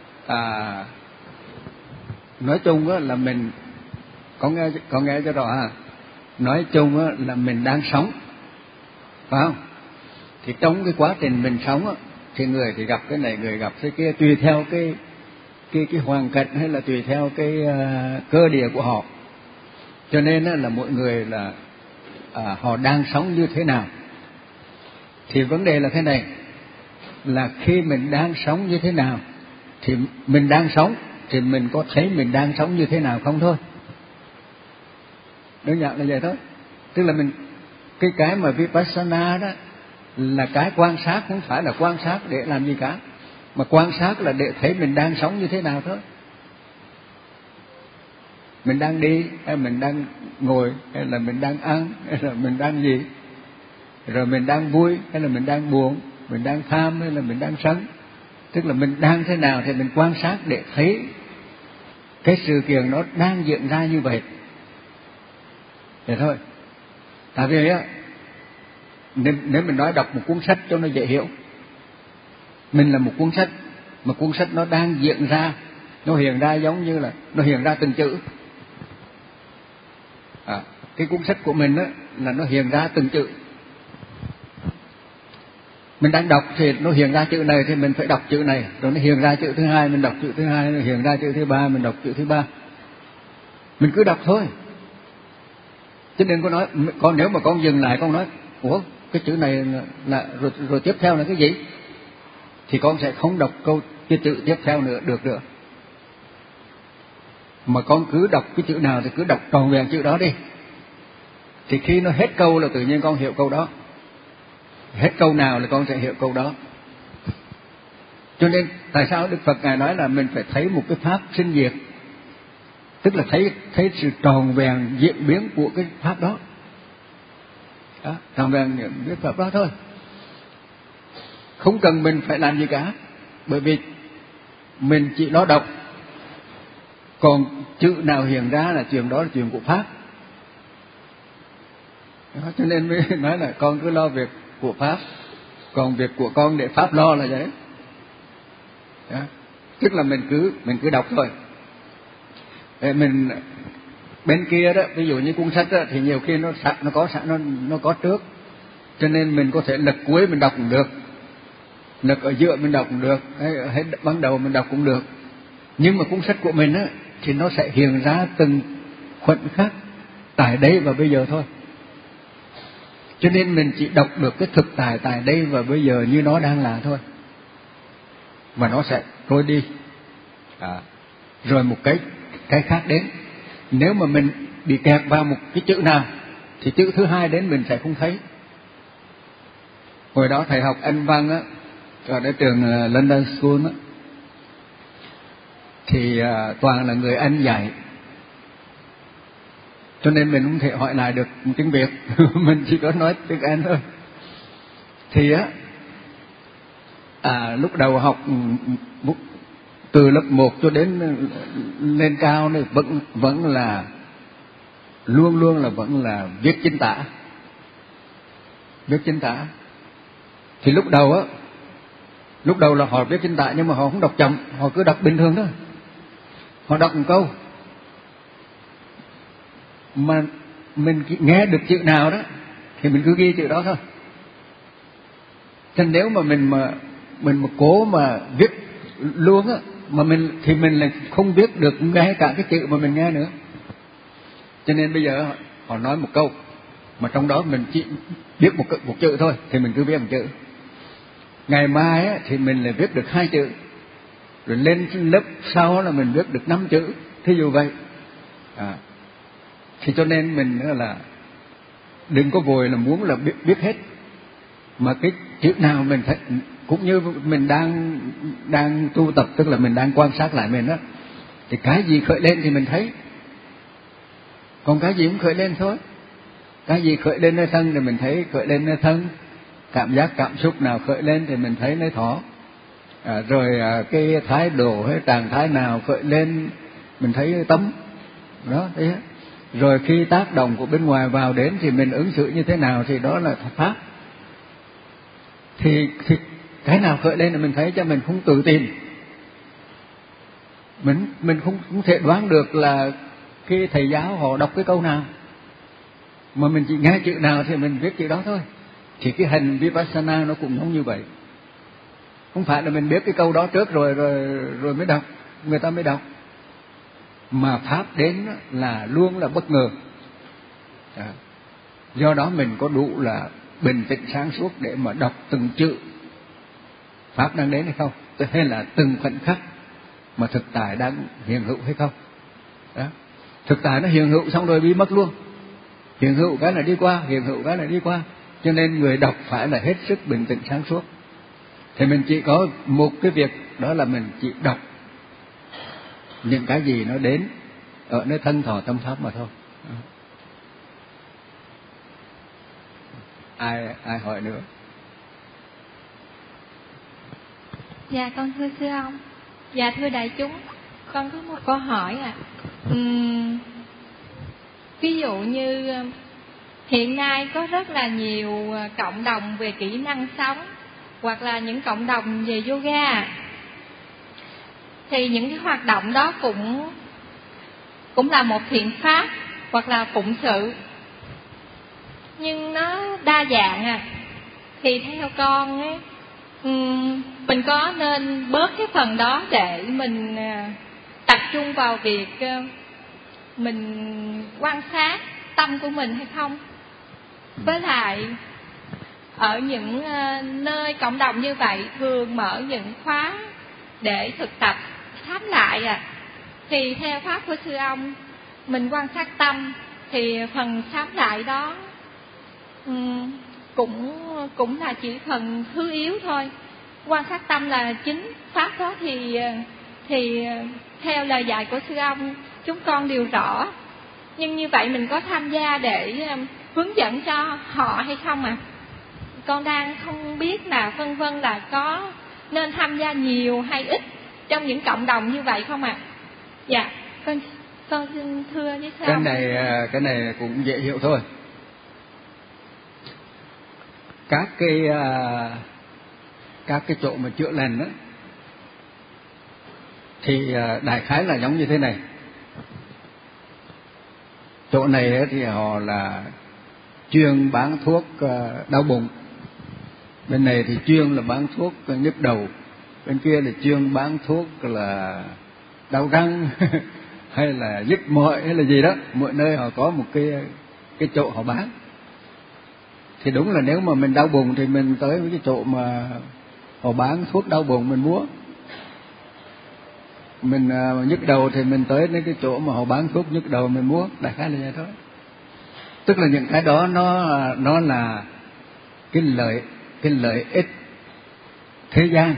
nói chung á là mình có nghe cho rõ ha. Nói chung á là mình đang sống, phải không? Thì trong cái quá trình mình sống á, thì người thì gặp cái này, người gặp cái kia, tùy theo cái hoàn cảnh hay là tùy theo cái cơ địa của họ. Cho nên á, là mỗi người là họ đang sống như thế nào. Thì vấn đề là thế này, là khi mình đang sống như thế nào thì mình đang sống, thì mình có thấy mình đang sống như thế nào không thôi. Đơn giản là vậy thôi. Tức là mình cái mà Vipassana đó là cái quan sát, không phải là quan sát để làm gì cả, mà quan sát là để thấy mình đang sống như thế nào thôi. Mình đang đi hay mình đang ngồi, hay là mình đang ăn, hay là mình đang gì, rồi mình đang vui hay là mình đang buồn, mình đang tham hay là mình đang sân. Tức là mình đang thế nào thì mình quan sát để thấy cái sự kiện nó đang diễn ra như vậy. Vậy thôi. Tại vì á, nếu mình nói đọc một cuốn sách cho nó dễ hiểu, mình là một cuốn sách, mà cuốn sách nó đang diễn ra, nó hiện ra giống như là nó hiện ra từng chữ. Cái cuốn sách của mình á là nó hiện ra từng chữ. Mình đang đọc thì nó hiện ra chữ này thì mình phải đọc chữ này, rồi nó hiện ra chữ thứ hai mình đọc chữ thứ hai, nó hiện ra chữ thứ ba mình đọc chữ thứ ba. Mình cứ đọc thôi. Chứ đừng có nói, nếu mà con dừng lại con nói, ủa cái chữ này là rồi tiếp theo là cái gì, thì con sẽ không đọc cái chữ tiếp theo nữa được nữa. Mà con cứ đọc cái chữ nào thì cứ đọc trọn vẹn chữ đó đi. Thì khi nó hết câu là tự nhiên con hiểu câu đó. Hết câu nào là con sẽ hiểu câu đó. Cho nên tại sao Đức Phật Ngài nói là mình phải thấy một cái pháp sinh diệt, tức là thấy sự tròn vẹn diễn biến của cái pháp đó. Tròn vẹn diễn biến pháp đó thôi. Không cần mình phải làm gì cả, bởi vì mình chỉ lo đọc. Còn chữ nào hiện ra là chuyện đó là chuyện của Pháp. Đó, cho nên mới nói là con cứ lo việc của Pháp, còn việc của con để Pháp lo là vậy. Đó. Tức là mình cứ đọc thôi. Để mình bên kia đó, ví dụ như cuốn sách đó, thì nhiều khi nó có sẵn, nó có trước, cho nên mình có thể lật cuối mình đọc cũng được, lật ở giữa mình đọc cũng được, hết ban đầu mình đọc cũng được. Nhưng mà cuốn sách của mình á thì nó sẽ hiện ra từng khoảnh khắc tại đây và bây giờ thôi. Cho nên mình chỉ đọc được cái thực tại tại đây và bây giờ như nó đang là thôi, và nó sẽ trôi đi. Rồi một cái khác đến. Nếu mà mình bị kẹt vào một cái chữ nào thì chữ thứ hai đến mình sẽ không thấy. Hồi đó thầy học Anh văn á, ở cái trường London School á, thì toàn là người Anh dạy, cho nên mình không thể hỏi lại được tiếng Việt. Mình chỉ có nói tiếng Anh thôi. Thì lúc đầu học từ lớp 1 cho đến lên cao này vẫn là luôn vẫn là viết chính tả. Thì lúc đầu là họ viết chính tả, nhưng mà họ không đọc chậm, họ cứ đọc bình thường thôi. Họ đọc một câu mà mình nghe được chữ nào đó thì mình cứ ghi chữ đó thôi. Cho nên nếu mà mình cố mà viết luôn á, mà mình lại không viết được ngay cả cái chữ mà mình nghe nữa. Cho nên bây giờ họ nói một câu mà trong đó mình chỉ biết một chữ thôi thì mình cứ viết một chữ. Ngày mai á, thì mình lại viết được 2 chữ, rồi lên lớp sau là mình viết được 5 chữ, thí dụ vậy. Thì cho nên mình là đừng có vội là muốn là biết hết, mà cái chữ nào mình thấy, cũng như mình đang tu tập, tức là mình đang quan sát lại mình đó, thì cái gì khởi lên thì mình thấy, còn cái gì cũng khởi lên thôi. Cái gì khởi lên nơi thân thì mình thấy khởi lên nơi thân, cảm giác cảm xúc nào khởi lên thì mình thấy nơi thọ. Rồi cái thái độ hay trạng thái nào khởi lên mình thấy tấm đó, thế. Rồi khi tác động của bên ngoài vào đến thì mình ứng xử như thế nào, thì đó là pháp. Thì cái nào khởi lên là mình thấy, cho mình không tự tìm. Mình không thể đoán được là cái thầy giáo họ đọc cái câu nào, mà mình chỉ nghe chữ nào thì mình viết chữ đó thôi. Thì cái hành Vipassana nó cũng giống như vậy. Không phải là mình biết cái câu đó trước rồi mới đọc, người ta mới đọc. Mà pháp đến là luôn là bất ngờ. Do đó mình có đủ là bình tĩnh sáng suốt để mà đọc từng chữ pháp đang đến hay không, hay là từng khoảnh khắc mà thực tại đang hiện hữu hay không. Đó. Thực tại nó hiện hữu xong rồi biến mất luôn. Hiện hữu cái là đi qua, hiện hữu cái là đi qua. Cho nên người đọc phải là hết sức bình tĩnh sáng suốt. Thì mình chỉ có một cái việc, đó là mình chỉ đọc những cái gì nó đến ở nơi thân thọ tâm pháp mà thôi. Ai hỏi nữa? Dạ con thưa sư ông. Dạ thưa đại chúng, con có một câu hỏi ví dụ như hiện nay có rất là nhiều cộng đồng về kỹ năng sống, hoặc là những cộng đồng về yoga, thì những cái hoạt động đó cũng là một thiện pháp hoặc là phụng sự, nhưng nó đa dạng thì theo con ấy, mình có nên bớt cái phần đó để mình tập trung vào việc mình quan sát tâm của mình hay không? Với lại ở những nơi cộng đồng như vậy thường mở những khóa để thực tập pháp lại thì theo pháp của sư ông, mình quan sát tâm thì phần pháp lại đó cũng là chỉ phần thứ yếu thôi. Quan sát tâm là chính, pháp đó thì theo lời dạy của sư ông chúng con đều rõ. Nhưng như vậy mình có tham gia để hướng dẫn cho họ hay không Con đang không biết là vân vân là có nên tham gia nhiều hay ít trong những cộng đồng như vậy không Dạ, con Con xin thưa với thưa cái này cũng dễ hiểu thôi. Các cái chỗ mà chữa lành đó thì đại khái là giống như thế này. Chỗ này thì họ là chuyên bán thuốc đau bụng, bên này thì chuyên là bán thuốc nhức đầu, bên kia là chuyên bán thuốc là đau răng hay là nhức mỏi hay là gì đó. Mỗi nơi họ có một cái chỗ họ bán. Thì đúng là nếu mà mình đau bụng thì mình tới với cái chỗ mà họ bán thuốc đau bụng mình mua. Mình nhức đầu thì mình tới đến cái chỗ mà họ bán thuốc nhức đầu mình mua. Đại khái là vậy thôi. Tức là những cái đó nó là cái lợi ích thế gian.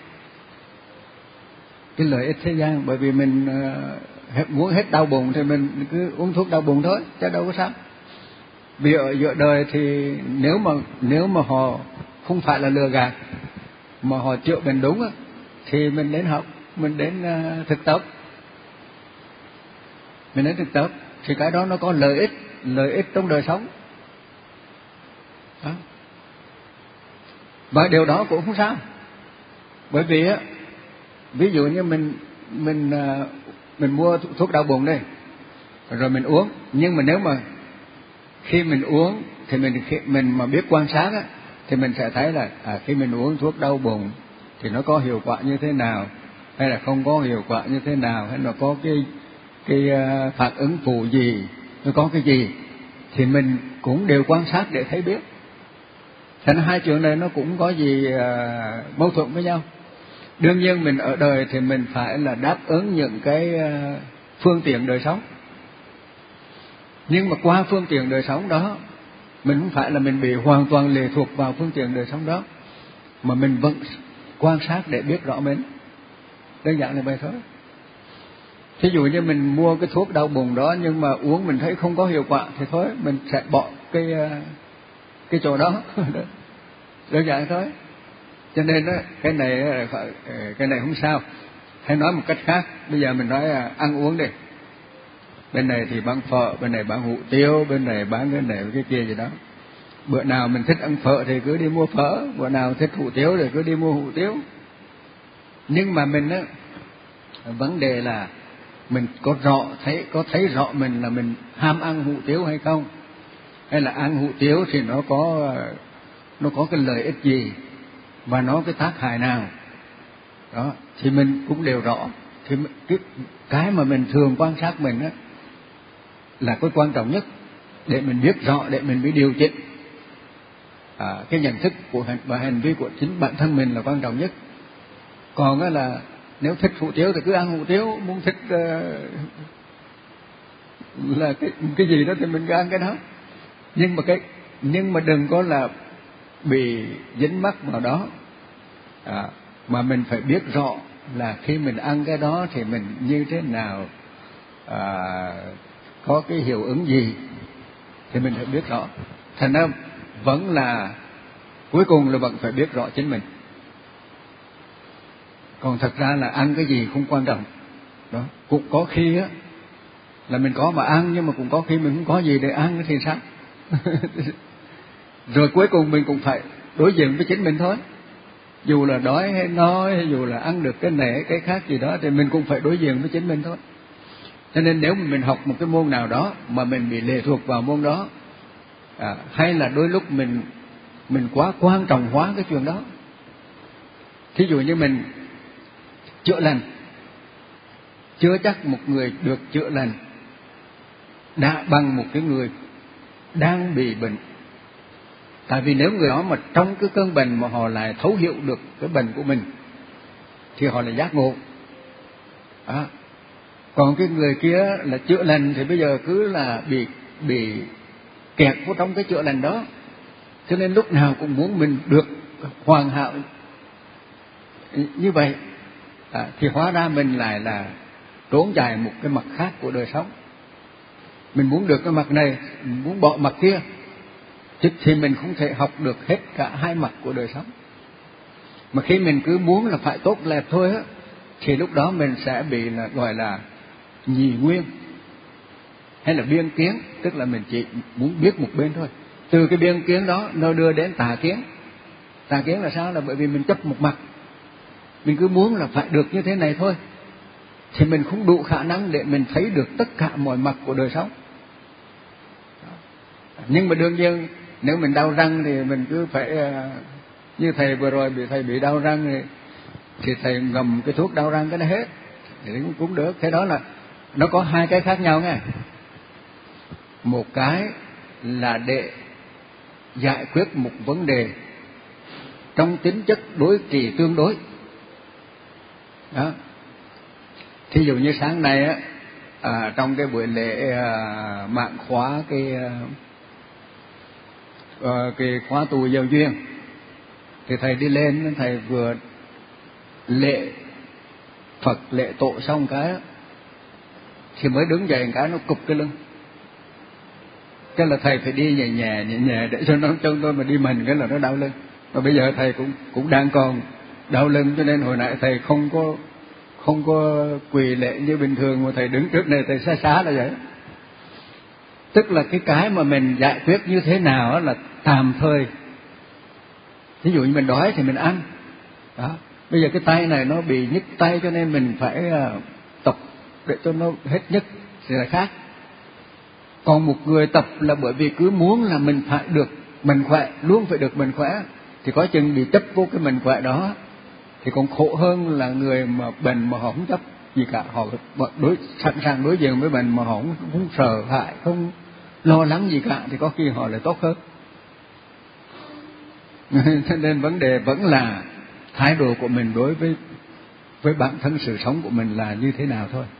Cái lợi ích thế gian, bởi vì mình muốn hết đau bụng thì mình cứ uống thuốc đau bụng thôi, chứ đâu có sao. Vì ở giữa đời thì nếu mà họ không phải là lừa gạt mà họ chữa bệnh đúng á, thì mình đến học, mình đến thực tập. Mình đến thực tập thì cái đó nó có lợi ích trong đời sống. Đó. Và điều đó cũng không sao. Bởi vì á, ví dụ như mình mua thuốc đau bụng đây, rồi mình uống, nhưng mà nếu mà khi mình uống thì mình mà biết quan sát á, thì mình sẽ thấy là khi mình uống thuốc đau bụng thì nó có hiệu quả như thế nào, hay là không có hiệu quả như thế nào, hay là có cái phản ứng phụ gì, nó có cái gì, thì mình cũng đều quan sát để thấy biết. Thành hai chuyện này nó cũng có gì mâu thuẫn với nhau. Đương nhiên mình ở đời thì mình phải là đáp ứng những cái phương tiện đời sống. Nhưng mà qua phương tiện đời sống đó, mình không phải là mình bị hoàn toàn lệ thuộc vào phương tiện đời sống đó, mà mình vẫn quan sát để biết rõ mình. Đơn giản là vậy thôi. Thí dụ như mình mua cái thuốc đau bụng đó, nhưng mà uống mình thấy không có hiệu quả thì thôi, mình sẽ bỏ cái chỗ đó. Đơn giản thôi. Cho nên đó, cái này không sao. Hay nói một cách khác, bây giờ mình nói ăn uống đi. Bên này thì bán phở, bên này bán hủ tiếu, bên này bán cái này cái kia gì đó. Bữa nào mình thích ăn phở thì cứ đi mua phở, bữa nào thích hủ tiếu thì cứ đi mua hủ tiếu. Nhưng mà mình á, vấn đề là mình có thấy rõ mình là mình ham ăn hủ tiếu hay không, hay là ăn hủ tiếu thì nó có cái lợi ích gì và nó cái tác hại nào đó, thì mình cũng đều rõ. Thì cái mà mình thường quan sát mình á là cái quan trọng nhất, để mình biết rõ, để mình mới điều chỉnh. Cái nhận thức và hành vi của chính bản thân mình là quan trọng nhất. Còn á là nếu thích hủ tiếu thì cứ ăn hủ tiếu, muốn thích là cái gì đó thì mình cứ ăn cái đó. Nhưng mà đừng có là bị dính mắc vào đó, mà mình phải biết rõ là khi mình ăn cái đó thì mình như thế nào, có cái hiệu ứng gì, thì mình phải biết rõ. Thành ra vẫn là cuối cùng là vẫn phải biết rõ chính mình. Còn thật ra là ăn cái gì không quan trọng đó. Cũng có khi á là mình có mà ăn, nhưng mà cũng có khi mình không có gì để ăn thì sao? Rồi cuối cùng mình cũng phải đối diện với chính mình thôi. Dù là đói hay no, hay dù là ăn được cái này cái khác gì đó, thì mình cũng phải đối diện với chính mình thôi. Cho nên nếu mình học một cái môn nào đó mà mình bị lệ thuộc vào môn đó, hay là đôi lúc mình quá quan trọng hóa cái chuyện đó. Thí dụ như mình chữa lành, chưa chắc một người được chữa lành đã bằng một cái người đang bị bệnh. Tại vì nếu người đó mà trong cái cơn bệnh mà họ lại thấu hiểu được cái bệnh của mình thì họ là giác ngộ. Còn cái người kia là chữa lành thì bây giờ cứ là bị kẹt vào trong cái chữa lành đó, cho nên lúc nào cũng muốn mình được hoàn hảo như vậy. Thì hóa ra mình lại là trốn chạy một cái mặt khác của đời sống. Mình muốn được cái mặt này, mình muốn bỏ mặt kia, thì mình không thể học được hết cả hai mặt của đời sống. Mà khi mình cứ muốn là phải tốt đẹp thôi á, thì lúc đó mình sẽ bị là gọi là nhì nguyên. hay là biên kiến, tức là mình chỉ muốn biết một bên thôi. Từ cái biên kiến đó nó đưa đến tà kiến. Tà kiến là sao? Là bởi vì mình chấp một mặt, mình cứ muốn là phải được như thế này thôi, thì mình không đủ khả năng để mình thấy được tất cả mọi mặt của đời sống. Nhưng mà đương nhiên nếu mình đau răng thì mình cứ phải như thầy vừa rồi thầy bị đau răng thì thầy ngầm cái thuốc đau răng cái nó hết thì cũng được. Thế đó là nó có hai cái khác nhau nghe. Một cái là để giải quyết một vấn đề trong tính chất đối trị tương đối đó. Thí dụ như sáng nay á, trong cái buổi lễ mạng khóa cái khóa tu giao duyên thì thầy đi lên, thầy vừa lễ Phật lễ tổ xong cái đó, thì mới đứng dậy cái nó cụp cái lưng. Cái là thầy phải đi nhẹ nhẹ để cho nó chân tôi mà đi mình cái là nó đau lưng. Và bây giờ thầy cũng đang còn đau lưng, cho nên hồi nãy thầy không có quỳ lễ như bình thường, mà thầy đứng trước này thầy xá là vậy. Tức là cái mà mình giải quyết như thế nào là tạm thời. Ví dụ như mình đói thì mình ăn đó. Bây giờ cái tay này nó bị nhức tay cho nên mình phải tập để cho nó hết nhức thì là khác. Còn một người tập là bởi vì cứ muốn là mình phải được mình khỏe, luôn phải được mình khỏe, thì có chừng bị chấp vô cái mình khỏe đó thì còn khổ hơn là người mà bệnh mà họ không chấp gì cả. Họ sẵn sàng đối diện với bệnh mà họ không sợ hãi, không lo lắng gì cả, thì có khi họ lại tốt hơn. Nên vấn đề vẫn là thái độ của mình đối với bản thân sự sống của mình là như thế nào thôi.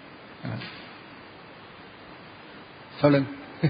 Sau lưng.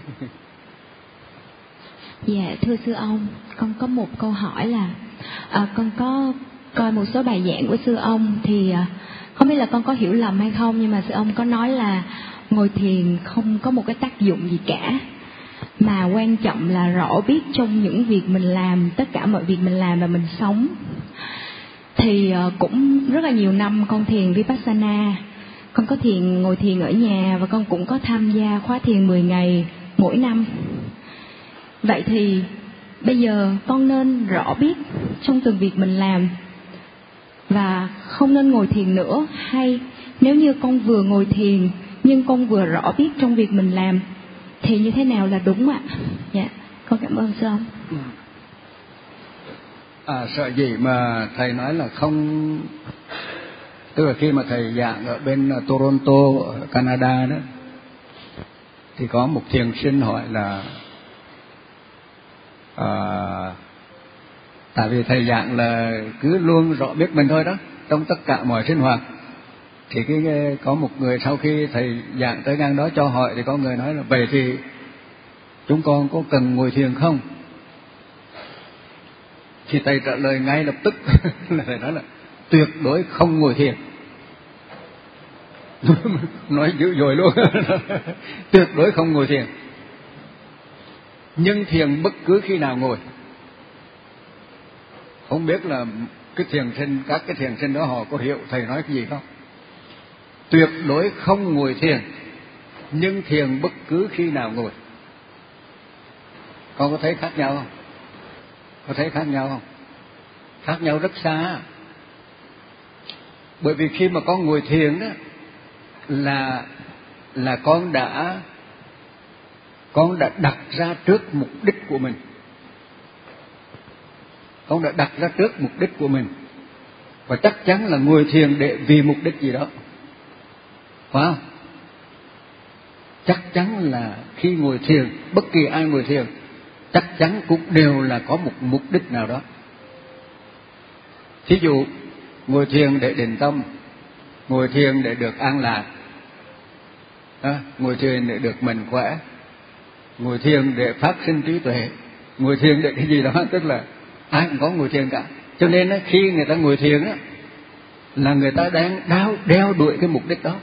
Dạ thưa sư ông, con có một câu hỏi là con có coi một số bài giảng của sư ông thì không biết là con có hiểu lầm hay không, nhưng mà sư ông có nói là ngồi thiền không có một cái tác dụng gì cả, mà quan trọng là rõ biết trong những việc mình làm, tất cả mọi việc mình làm và mình sống. Thì cũng rất là nhiều năm con thiền Vipassana, con có ngồi thiền ở nhà và con cũng có tham gia khóa thiền 10 ngày mỗi năm. Vậy thì bây giờ con nên rõ biết trong từng việc mình làm và không nên ngồi thiền nữa, hay nếu như con vừa ngồi thiền nhưng con vừa rõ biết trong việc mình làm thì như thế nào là đúng ạ? Dạ, con cảm ơn sư ông. Sợ gì mà thầy nói là không, tức là khi mà thầy giảng ở bên Toronto, ở Canada đó, thì có một thiền sinh hỏi là tại vì thầy giảng là cứ luôn rõ biết mình thôi đó, trong tất cả mọi sinh hoạt. Thì có một người sau khi thầy giảng tới ngang đó cho hỏi, thì có người nói là vậy thì chúng con có cần ngồi thiền không? Thì thầy trả lời ngay lập tức là thầy nói là tuyệt đối không ngồi thiền. Nói dữ dội luôn. Tuyệt đối không ngồi thiền. Nhưng thiền bất cứ khi nào ngồi. Không biết là cái thiền sinh, các cái thiền sinh đó họ có hiểu thầy nói cái gì không? Tuyệt đối không ngồi thiền, nhưng thiền bất cứ khi nào ngồi. Con có thấy khác nhau không? Có thấy khác nhau không? Khác nhau rất xa. Bởi vì khi mà con ngồi thiền đó là con đã đặt ra trước mục đích của mình. Con đã đặt ra trước mục đích của mình, và chắc chắn là ngồi thiền để vì mục đích gì đó, phải không? Chắc chắn là khi ngồi thiền, bất kỳ ai ngồi thiền chắc chắn cũng đều là có một mục đích nào đó. Thí dụ ngồi thiền để định tâm, ngồi thiền để được an lạc, ngồi thiền để được mình khỏe, ngồi thiền để phát sinh trí tuệ, ngồi thiền để cái gì đó, tức là ai cũng có ngồi thiền cả. Cho nên khi người ta ngồi thiền là người ta đang đeo đuổi cái mục đích đó,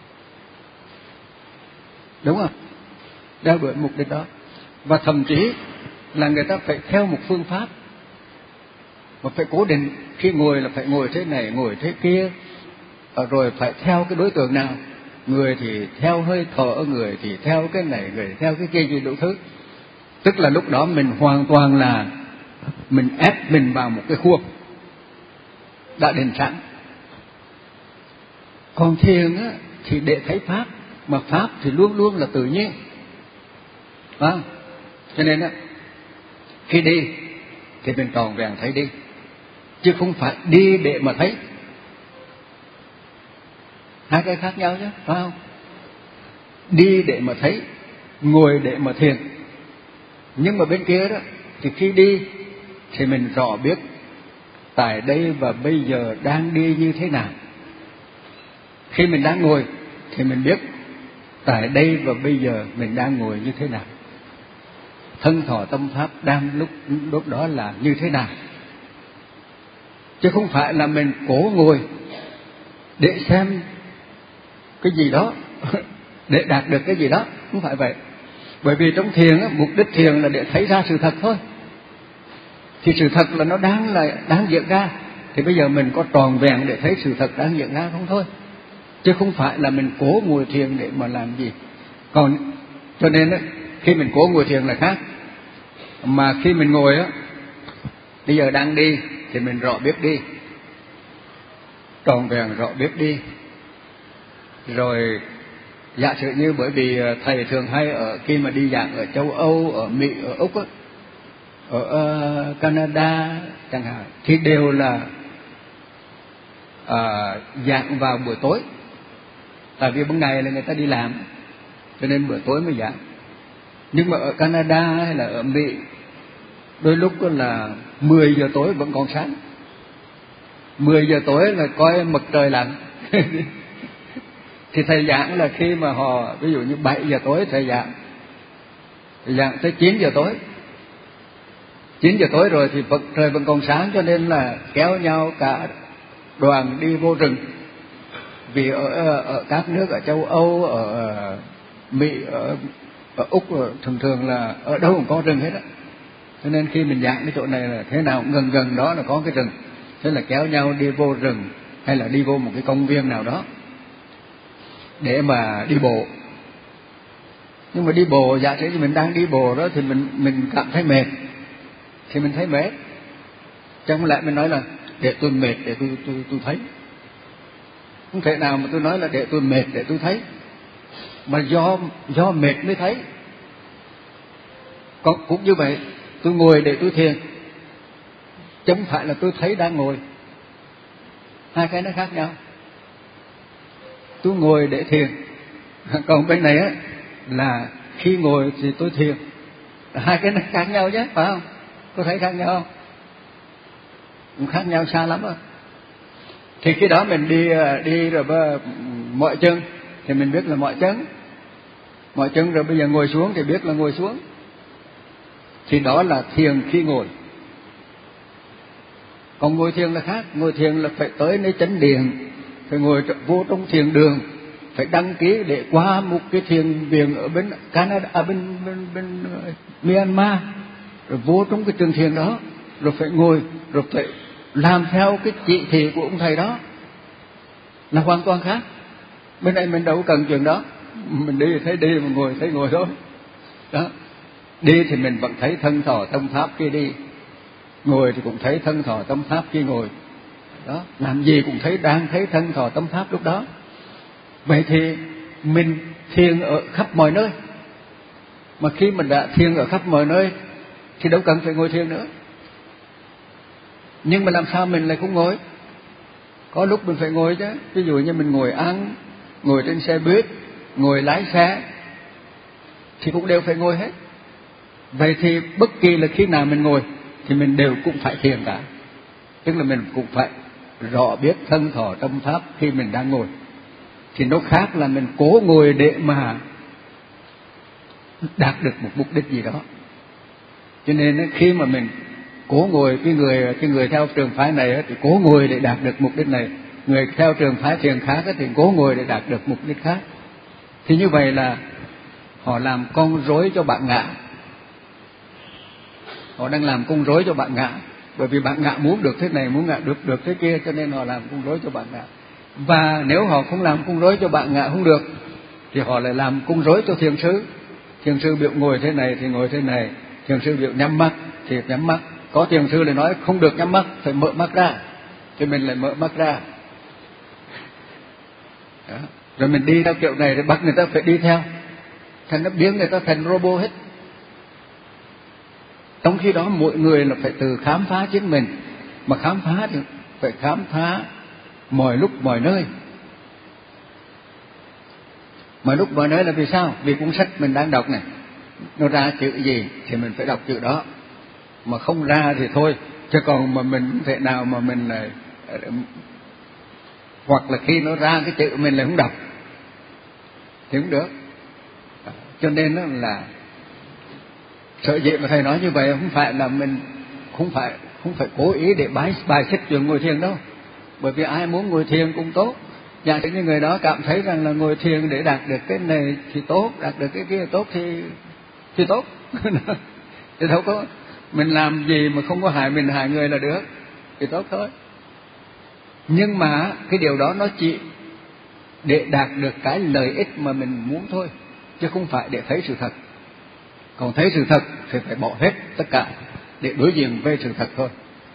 đúng không? Đeo đuổi mục đích đó, và thậm chí là người ta phải theo một phương pháp mà phải cố định. Khi ngồi là phải ngồi thế này, ngồi thế kia, rồi phải theo cái đối tượng nào, người thì theo hơi thở, người thì theo cái này, người theo cái kia gì đủ thứ. Tức là lúc đó mình hoàn toàn là mình ép mình vào một cái khuôn đã định sẵn. Còn thiền á, thì để thấy pháp, mà pháp thì luôn luôn là tự nhiên. Cho nên á, khi đi thì mình tròn vẹn thấy đi, chứ không phải đi để mà thấy. Hai cái khác nhau chứ, phải không? Đi để mà thấy, ngồi để mà thiền. Nhưng mà bên kia đó, thì khi đi thì mình rõ biết tại đây và bây giờ đang đi như thế nào. Khi mình đang ngồi thì mình biết tại đây và bây giờ mình đang ngồi như thế nào. Thân thọ tâm pháp đang lúc đó là như thế nào. Chứ không phải là mình cố ngồi để xem cái gì đó để đạt được cái gì đó, không phải vậy. Bởi vì trong thiền á, mục đích thiền là để thấy ra sự thật thôi. Thì sự thật là nó đang diễn ra, thì bây giờ mình có tròn vẹn để thấy sự thật đang diễn ra không thôi, chứ không phải là mình cố ngồi thiền để mà làm gì. Còn cho nên á, khi mình cố ngồi thiền là khác. Mà khi mình ngồi á, bây giờ đang đi thì mình rõ biết đi, tròn vẹn rõ biết đi. Rồi giả sử như bởi vì thầy thường hay khi mà đi giảng ở châu Âu, ở Mỹ, ở Úc á, ở Canada chẳng hạn, thì đều là giảng vào buổi tối. Tại vì ban ngày là người ta đi làm, cho nên buổi tối mới giảng. Nhưng mà ở Canada hay là ở Mỹ, đôi lúc là 10 giờ tối vẫn còn sáng. 10 giờ tối là coi mặt trời lặn. Thì thầy giảng là khi mà họ, ví dụ như 7 giờ tối thầy giảng tới 9 giờ tối. 9 giờ tối rồi thì trời vẫn còn sáng, cho nên là kéo nhau cả đoàn đi vô rừng. Vì ở các nước ở châu Âu, ở Mỹ, ở Úc thường thường là ở đâu cũng có rừng hết á. Cho nên khi mình giảng cái chỗ này là thế nào gần đó là có cái rừng, thế là kéo nhau đi vô rừng hay là đi vô một cái công viên nào đó để mà đi bộ. Nhưng mà đi bộ, giả sử như mình đang đi bộ đó thì mình cảm thấy mệt, thì mình thấy mệt. Chẳng lẽ mình nói là để tôi mệt để tôi thấy. Không thể nào mà tôi nói là để tôi mệt để tôi thấy, mà do mệt mới thấy. Còn cũng như vậy, tôi ngồi để tôi thiền, chứ không phải là tôi thấy đang ngồi. Hai cái nó khác nhau. Tôi ngồi để thiền, còn bên này á là khi ngồi thì tôi thiền. Hai cái nó khác nhau chứ, phải không? Có thấy khác nhau không? Cũng khác nhau xa lắm rồi. Thì khi đó mình đi rồi mọi chân thì mình biết là mọi chân rồi bây giờ ngồi xuống thì biết là ngồi xuống. Thì đó là thiền khi ngồi. Còn ngồi thiền là khác. Ngồi thiền là phải tới nơi chánh điện, phải ngồi vô trong thiền đường, phải đăng ký để qua một cái thiền viện ở bên Canada, bên Myanmar, rồi vô trong cái trường thiền đó, rồi phải ngồi, rồi phải làm theo cái chỉ thị của ông thầy đó, là hoàn toàn khác. Bên này mình đâu có cần chuyện đó, mình đi thấy đi, mà ngồi thấy ngồi thôi. Đó, đi thì mình vẫn thấy thân thọ tâm pháp khi đi, ngồi thì cũng thấy thân thọ tâm pháp khi ngồi. Đó, làm gì cũng đang thấy thân thọ tâm pháp lúc đó. Vậy thì mình thiền ở khắp mọi nơi. Mà khi mình đã thiền ở khắp mọi nơi thì đâu cần phải ngồi thiền nữa. Nhưng mà làm sao mình lại không ngồi? Có lúc mình phải ngồi chứ. Ví dụ như mình ngồi ăn, ngồi trên xe buýt, ngồi lái xe, thì cũng đều phải ngồi hết. Vậy thì bất kỳ là khi nào mình ngồi thì mình đều cũng phải thiền cả. Tức là mình cũng phải rõ biết thân thọ tâm pháp khi mình đang ngồi. Thì nó khác là mình cố ngồi để mà đạt được một mục đích gì đó. Cho nên khi mà mình cố ngồi, cái người theo trường phái này thì cố ngồi để đạt được mục đích này, người theo trường phái thiền khác thì cố ngồi để đạt được mục đích khác. Thì như vậy là họ làm con rối cho bạn ngã. Họ đang làm con rối cho bạn ngã, bởi vì bạn ngã muốn được thế này, muốn ngã được thế kia, cho nên họ làm con rối cho bạn ngã. Và nếu họ không làm cung rối cho bạn ngạ không được thì họ lại làm cung rối cho thiền sư. Thiền sư biểu ngồi thế này thì ngồi thế này, thiền sư biểu nhắm mắt thì nhắm mắt. Có thiền sư lại nói không được nhắm mắt, phải mở mắt ra, thì mình lại mở mắt ra. Đó. Rồi mình đi theo kiểu này thì bắt người ta phải đi theo, thành nó biến người ta thành robot hết. Trong khi đó mỗi người là phải tự khám phá chính mình, mà khám phá thì phải khám phá mọi lúc mọi nơi. Mọi lúc mọi nơi là vì sao? Vì cuốn sách mình đang đọc này, nó ra chữ gì thì mình phải đọc chữ đó, mà không ra thì thôi. Chứ còn mà mình không thể nào mà mình lại, hoặc là khi nó ra cái chữ mình lại không đọc thì không được. Cho nên đó là sở dĩ mà thầy nói như vậy không phải là mình không phải cố ý để bài xích chuyện ngồi thiền đâu, bởi vì ai muốn ngồi thiền cũng tốt. Giả sử như người đó cảm thấy rằng là ngồi thiền để đạt được cái này thì tốt, đạt được cái kia tốt thì tốt. Thì đâu có mình làm gì mà không có hại mình hại người là được, thì tốt thôi. Nhưng mà cái điều đó nó chỉ để đạt được cái lợi ích mà mình muốn thôi, chứ không phải để thấy sự thật. Còn thấy sự thật thì phải bỏ hết tất cả để đối diện với sự thật thôi,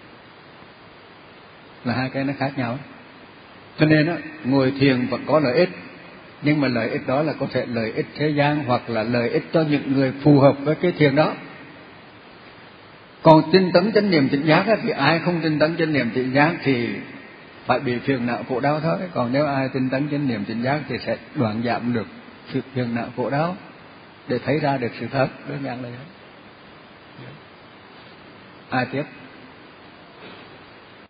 là hai cái nó khác nhau. Cho nên đó, ngồi thiền vẫn có lợi ích, nhưng mà lợi ích đó là có thể lợi ích thế gian hoặc là lợi ích cho những người phù hợp với cái thiền đó. Còn tinh tấn chánh niệm tỉnh giác thì ai không tinh tấn chánh niệm tỉnh giác thì phải bị phiền não khổ đau thôi. Còn nếu ai tinh tấn chánh niệm tỉnh giác thì sẽ đoạn giảm được phiền não khổ đau để thấy ra được sự thật. Đơn giản là vậy. Ai tiếp?